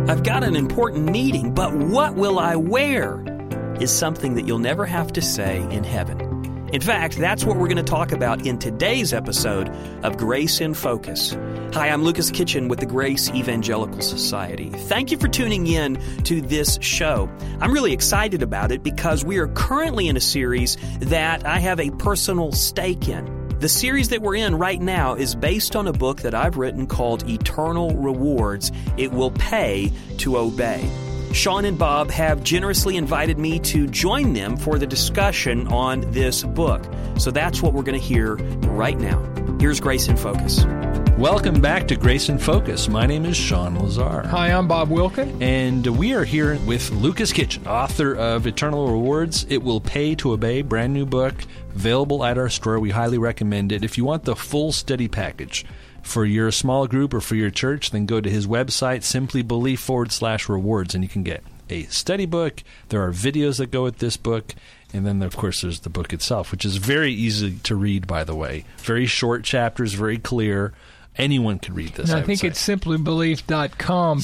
I've got an important meeting, but what will I wear? Is something that you'll never have to say in heaven. In fact, that's what we're going to talk about in today's episode of Grace in Focus. Hi, I'm Lucas Kitchen with the Grace Evangelical Society. Thank you for tuning in to this show. I'm really excited about it because we are currently in a series that I have a personal stake in. The series that we're in right now is based on a book that I've written called Eternal Rewards. It will pay to obey. Sean and Bob have generously invited me to join them for the discussion on this book. So that's what we're going to hear right now. Here's Grace in Focus. Welcome back to Grace in Focus. My name is Sean Lazar. Hi, I'm Bob Wilkin. And we are here with Lucas Kitchen, author of Eternal Rewards. It Will Pay to Obey, brand new book, available at our store. We highly recommend it. If you want the full study package for your small group or for your church, then go to his website, simplybelieve.com/rewards, and you can get a study book. There are videos that go with this book. And then, of course, there's the book itself, which is very easy to read, by the way. Very short chapters, very clear. Anyone can read this. And I think it's simplybelieve.com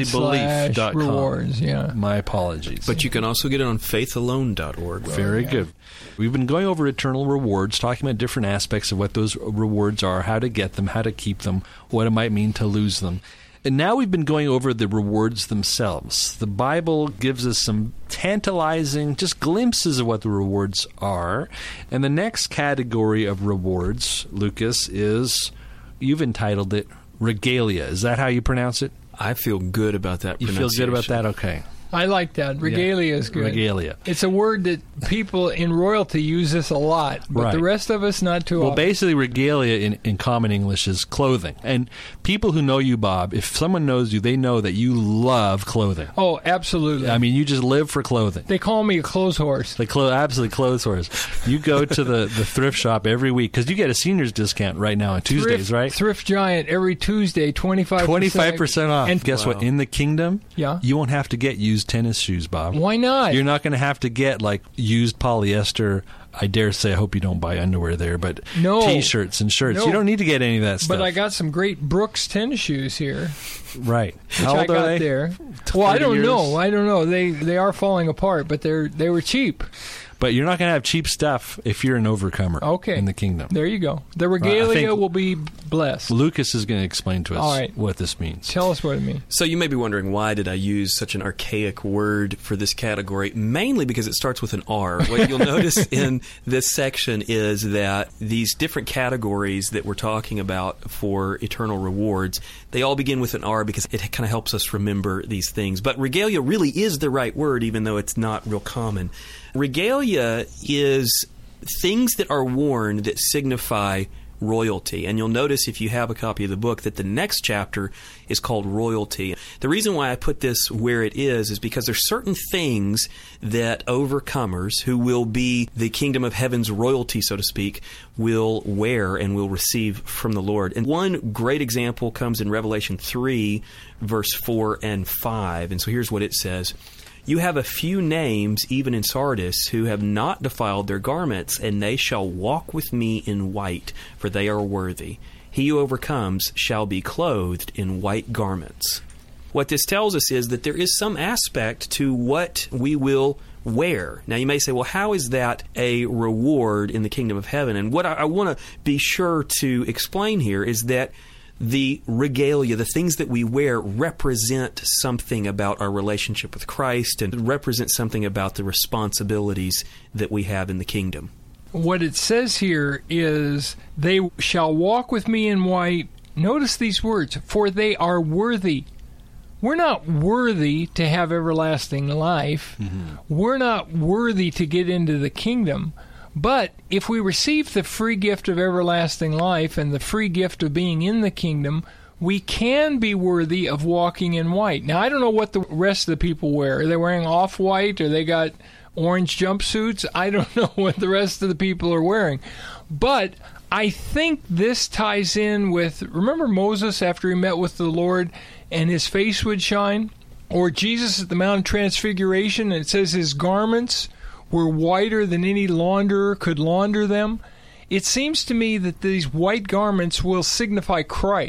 /rewards. Yeah. My apologies. But you can also get it on faithalone.org. Very good. We've been going over eternal rewards, talking about different aspects of what those rewards are, how to get them, how to keep them, what it might mean to lose them. And now we've been going over the rewards themselves. The Bible gives us some tantalizing, just glimpses of what the rewards are. And the next category of rewards, Lucas, is, you've entitled it, regalia. Is that how you pronounce it? I feel good about that pronunciation. You feel good about that? Okay. I like that. Regalia is good. Regalia. It's a word that people in royalty use this a lot, but the rest of us not too often. Well, basically, regalia in common English is clothing. And people who know you, Bob, if someone knows you, they know that you love clothing. Oh, absolutely. I mean, you just live for clothing. They call me a clothes horse. Absolutely, clothes horse. You go to the thrift shop every week, because you get a senior's discount right now on Tuesdays, right? Thrift Giant every Tuesday, 25%. 25% off. And guess what? In the kingdom, you won't have to get used tennis shoes, Bob. Why not? You're not going to have to get like used polyester. I dare say, I hope you don't buy underwear there, but T-shirts and shirts. No. You don't need to get any of that stuff. But I got some great Brooks tennis shoes here. Right. How old are they? There. Well, I don't know. They are falling apart, but they were cheap. But you're not going to have cheap stuff if you're an overcomer in the kingdom. There you go. The regalia will be blessed. Lucas is going to explain to us what this means. Tell us what it means. So you may be wondering, why did I use such an archaic word for this category? Mainly because it starts with an R. What you'll notice in this section is that these different categories that we're talking about for eternal rewards, they all begin with an R because it kind of helps us remember these things. But regalia really is the right word, even though it's not real common. Regalia is things that are worn that signify royalty. And you'll notice if you have a copy of the book that the next chapter is called Royalty. The reason why I put this where it is because there's certain things that overcomers, who will be the kingdom of heaven's royalty, so to speak, will wear and will receive from the Lord. And one great example comes in Revelation 3, verse 4 and 5. And so here's what it says. You have a few names, even in Sardis, who have not defiled their garments, and they shall walk with me in white, for they are worthy. He who overcomes shall be clothed in white garments. What this tells us is that there is some aspect to what we will wear. Now, you may say, well, how is that a reward in the kingdom of heaven? And what I want to be sure to explain here is that the regalia, the things that we wear, represent something about our relationship with Christ and represent something about the responsibilities that we have in the kingdom. What it says here is, they shall walk with me in white. Notice these words, for they are worthy. We're not worthy to have everlasting life. Mm-hmm. We're not worthy to get into the kingdom. But if we receive the free gift of everlasting life and the free gift of being in the kingdom, we can be worthy of walking in white. Now, I don't know what the rest of the people wear. Are they wearing off-white, or they got orange jumpsuits? I don't know what the rest of the people are wearing. But I think this ties in with, remember Moses after he met with the Lord and his face would shine? Or Jesus at the Mount of Transfiguration, and it says his garments were whiter than any launderer could launder them. It seems to me that these white garments will signify Christ.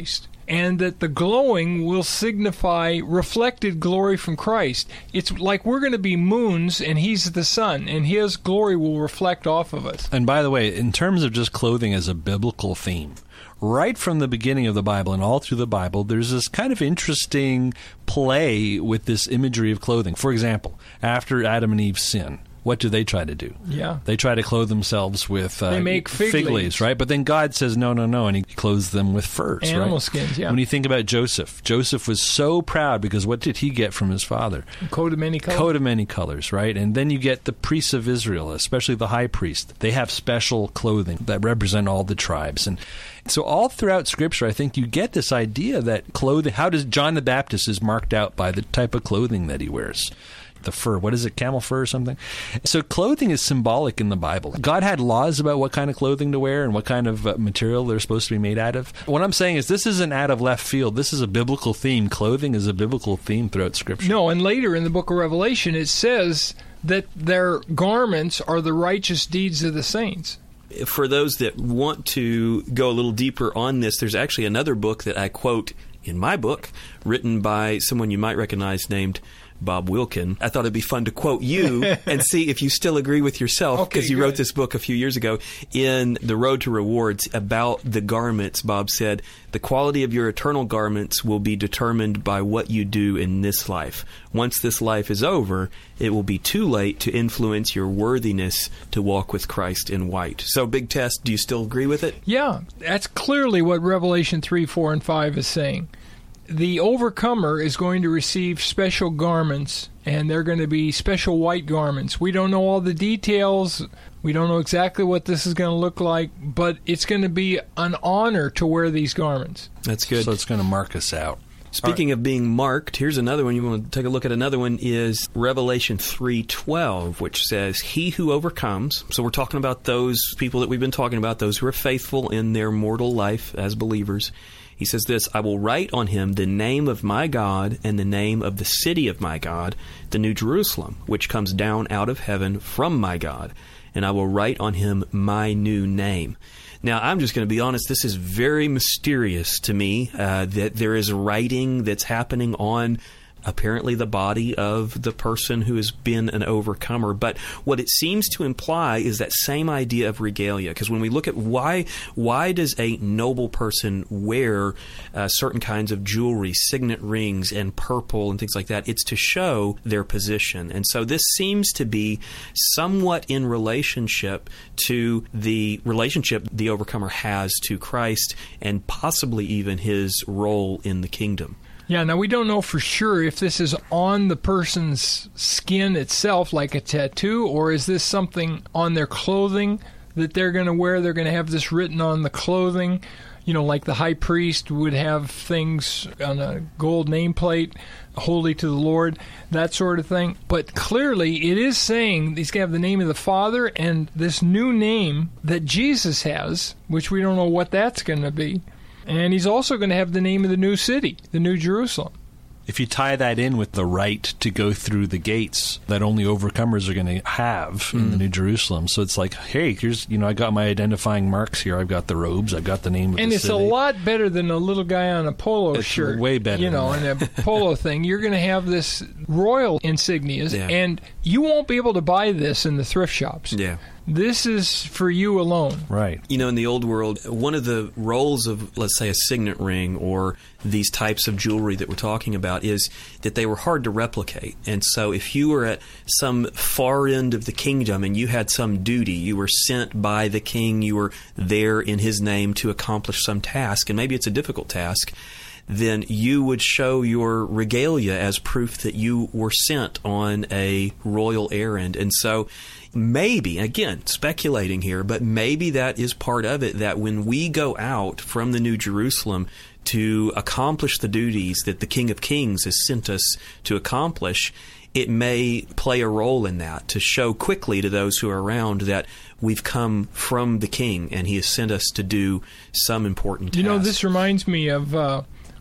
and that the glowing will signify reflected glory from Christ. It's like we're going to be moons, and He's the sun, and His glory will reflect off of us. And by the way, in terms of just clothing as a biblical theme, right from the beginning of the Bible and all through the Bible, there's this kind of interesting play with this imagery of clothing. For example, after Adam and Eve sin, what do they try to do? Yeah. They try to clothe themselves with they make fig leaves, right? But then God says, no, and He clothes them with furs, animal skins, yeah. When you think about Joseph was so proud because what did he get from his father? A coat of many colors. Coat of many colors, right? And then you get the priests of Israel, especially the high priest. They have special clothing that represent all the tribes. And so all throughout Scripture, I think you get this idea that clothing, how does John the Baptist is marked out by the type of clothing that he wears. The fur, what is it, camel fur or something? So clothing is symbolic in the Bible. God had laws about what kind of clothing to wear and what kind of material they're supposed to be made out of. What I'm saying is this isn't out of left field. This is a biblical theme. Clothing is a biblical theme throughout Scripture. No, and later in the book of Revelation, it says that their garments are the righteous deeds of the saints. For those that want to go a little deeper on this, there's actually another book that I quote in my book, written by someone you might recognize named Bob Wilkin. I thought it'd be fun to quote you and see if you still agree with yourself, because you wrote this book a few years ago. In The Road to Rewards, about the garments, Bob said, the quality of your eternal garments will be determined by what you do in this life. Once this life is over, it will be too late to influence your worthiness to walk with Christ in white. So, big test, do you still agree with it? Yeah, that's clearly what Revelation 3, 4, and 5 is saying. The overcomer is going to receive special garments, and they're going to be special white garments. We don't know all the details. We don't know exactly what this is going to look like, but it's going to be an honor to wear these garments. That's good. So it's going to mark us out. Speaking of being marked, here's another one. You want to take a look at another one, is Revelation 3:12, which says, he who overcomes. So we're talking about those people that we've been talking about, those who are faithful in their mortal life as believers. He says this, I will write on him the name of my God and the name of the city of my God, the New Jerusalem, which comes down out of heaven from my God, and I will write on him my new name. Now, I'm just going to be honest, this is very mysterious to me, that there is writing that's happening on apparently the body of the person who has been an overcomer. But what it seems to imply is that same idea of regalia. Because when we look at why does a noble person wear certain kinds of jewelry, signet rings and purple and things like that, it's to show their position. And so this seems to be somewhat in relationship to the relationship the overcomer has to Christ and possibly even his role in the kingdom. Yeah, now we don't know for sure if this is on the person's skin itself, like a tattoo, or is this something on their clothing that they're going to wear? They're going to have this written on the clothing, you know, like the high priest would have things on a gold nameplate, holy to the Lord, that sort of thing. But clearly it is saying he's going to have the name of the Father and this new name that Jesus has, which we don't know what that's going to be. And he's also going to have the name of the new city, the New Jerusalem. If you tie that in with the right to go through the gates that only overcomers are going to have in the New Jerusalem. So it's like, hey, here's, I got my identifying marks here. I've got the robes. I've got the name of the city. And it's a lot better than a little guy on a polo shirt. It's way better. And a polo thing. You're going to have this royal insignias, and you won't be able to buy this in the thrift shops. Yeah. This is for you alone. Right. In the old world, one of the roles of, let's say, a signet ring or these types of jewelry that we're talking about is that they were hard to replicate. And so if you were at some far end of the kingdom and you had some duty, you were sent by the king, you were there in his name to accomplish some task, and maybe it's a difficult task, then you would show your regalia as proof that you were sent on a royal errand. And so maybe, again, speculating here, but maybe that is part of it, that when we go out from the New Jerusalem to accomplish the duties that the King of Kings has sent us to accomplish, it may play a role in that, to show quickly to those who are around that we've come from the King and he has sent us to do some important task. This reminds me of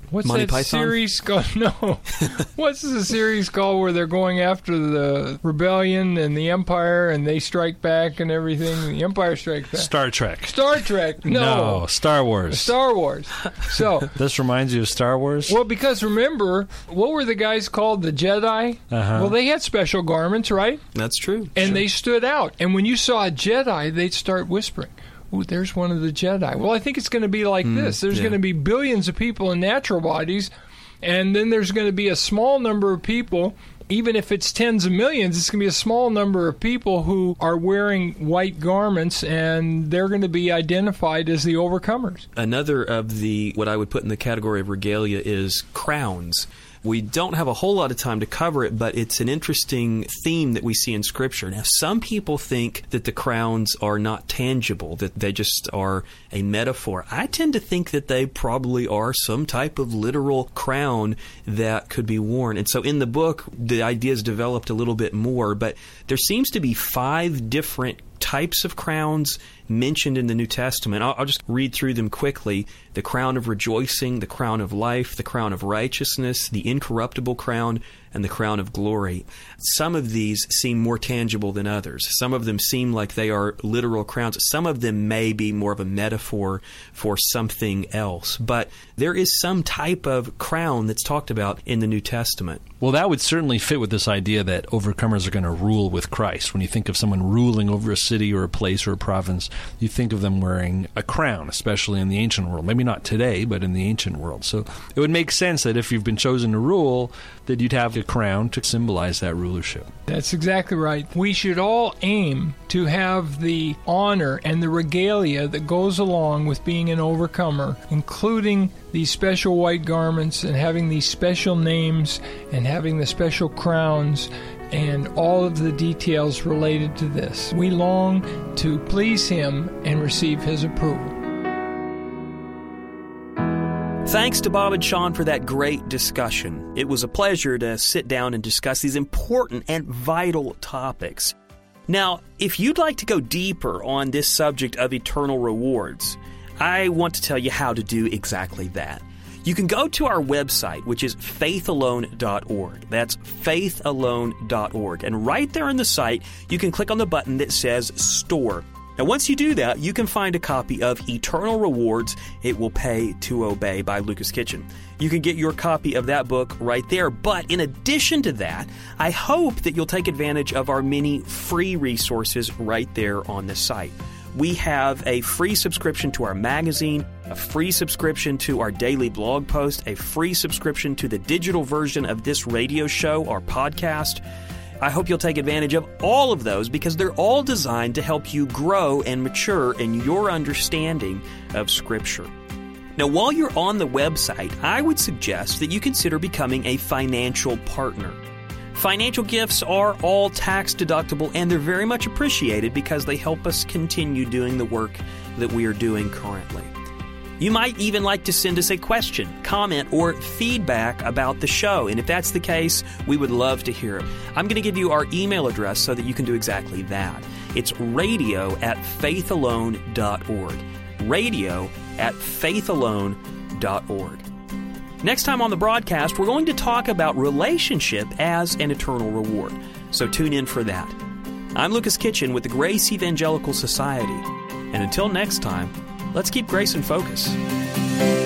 What's Monty that Python? series called? No. What's the series called where they're going after the rebellion and the Empire and they strike back and everything? The Empire strikes back. Star Trek. Star Trek. No. Star Wars. Star Wars. So This reminds you of Star Wars? well, because remember, what were the guys called? The Jedi? Well, they had special garments, right? That's true. And they stood out. And when you saw a Jedi, they'd start whispering, "Ooh, there's one of the Jedi." Well, I think it's going to be like this. There's going to be billions of people in natural bodies, and then there's going to be a small number of people, even if it's tens of millions, it's going to be a small number of people who are wearing white garments, and they're going to be identified as the overcomers. Another of the, what I would put in the category of regalia, is crowns. We don't have a whole lot of time to cover it, but it's an interesting theme that we see in Scripture. Now, some people think that the crowns are not tangible, that they just are a metaphor. I tend to think that they probably are some type of literal crown that could be worn. And so in the book, the idea is developed a little bit more, but there seems to be 5 different types of crowns mentioned in the New Testament. I'll just read through them quickly. The crown of rejoicing, the crown of life, the crown of righteousness, the incorruptible crown, and the crown of glory. Some of these seem more tangible than others. Some of them seem like they are literal crowns. Some of them may be more of a metaphor for something else. But there is some type of crown that's talked about in the New Testament. Well, that would certainly fit with this idea that overcomers are going to rule with Christ. When you think of someone ruling over a city or a place or a province, you think of them wearing a crown, especially in the ancient world. Maybe not today, but in the ancient world. So it would make sense that if you've been chosen to rule, that you'd have a crown to symbolize that rulership. That's exactly right. We should all aim to have the honor and the regalia that goes along with being an overcomer, including these special white garments and having these special names and having the special crowns and all of the details related to this. We long to please Him and receive His approval. Thanks to Bob and Sean for that great discussion. It was a pleasure to sit down and discuss these important and vital topics. Now, if you'd like to go deeper on this subject of eternal rewards, I want to tell you how to do exactly that. You can go to our website, which is faithalone.org. That's faithalone.org. And right there on the site, you can click on the button that says Store. Now, once you do that, you can find a copy of Eternal Rewards, It Will Pay to Obey by Lucas Kitchen. You can get your copy of that book right there. But in addition to that, I hope that you'll take advantage of our many free resources right there on the site. We have a free subscription to our magazine, a free subscription to our daily blog post, a free subscription to the digital version of this radio show, our podcast. I hope you'll take advantage of all of those because they're all designed to help you grow and mature in your understanding of Scripture. Now, while you're on the website, I would suggest that you consider becoming a financial partner. Financial gifts are all tax deductible and they're very much appreciated because they help us continue doing the work that we are doing currently. You might even like to send us a question, comment, or feedback about the show. And if that's the case, we would love to hear it. I'm going to give you our email address so that you can do exactly that. It's radio@faithalone.org. radio@faithalone.org. Next time on the broadcast, we're going to talk about relationship as an eternal reward. So tune in for that. I'm Lucas Kitchen with the Grace Evangelical Society. And until next time, let's keep grace in focus.